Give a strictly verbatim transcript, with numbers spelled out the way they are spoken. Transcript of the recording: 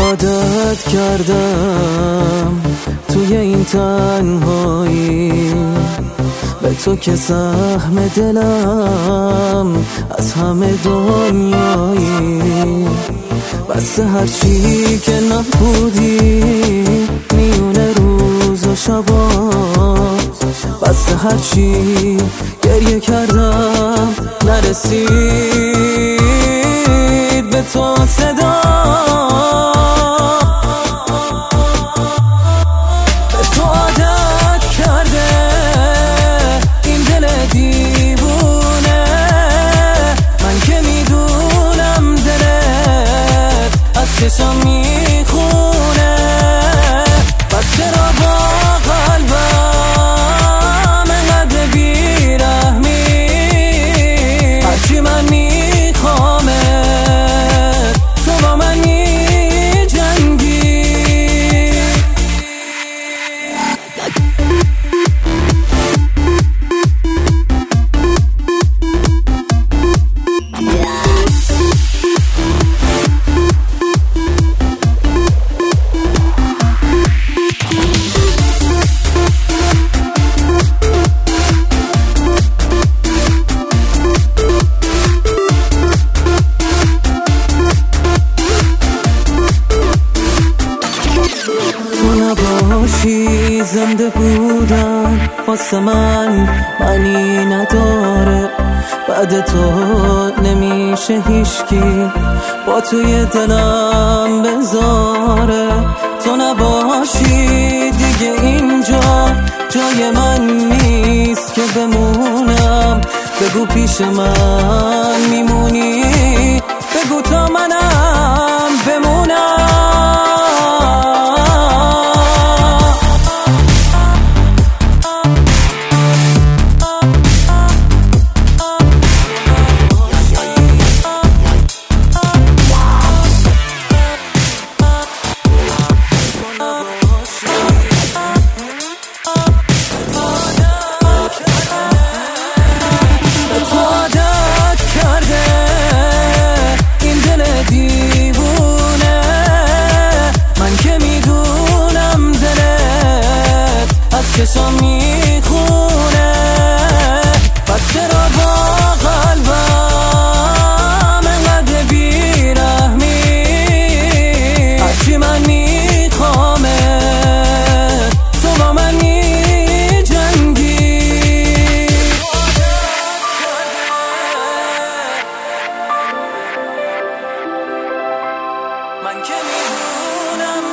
عادت کردم توی این تنهایی، به تو که سهم دلم از همه دنیایی. بس هرچی که نبودی میونه روز و شبا، بس هرچی گریه کردم نرسید به تو صدا. به تو عادت کرده این دل دیوونه، من که میدونم دلت از چشم میخونه. بس چرا با قلبم انقدر بیرحمی؟ هرچی من میخوامت تو با من میجنگی. نباشی زنده بودن واسه من معنی نداره، بعد تو نمیشه هیچکی با توی دلم بذاره. تو نباشی دیگه اینجا جای من نیست که بمونم. بگو پیش من میمونی، بگو تا منم بمونم. چشم میخونه. پس چرا با قلبم انقدر بیرحمی؟ هرچی من میخوامت تو با من میجنگی. من که میدونم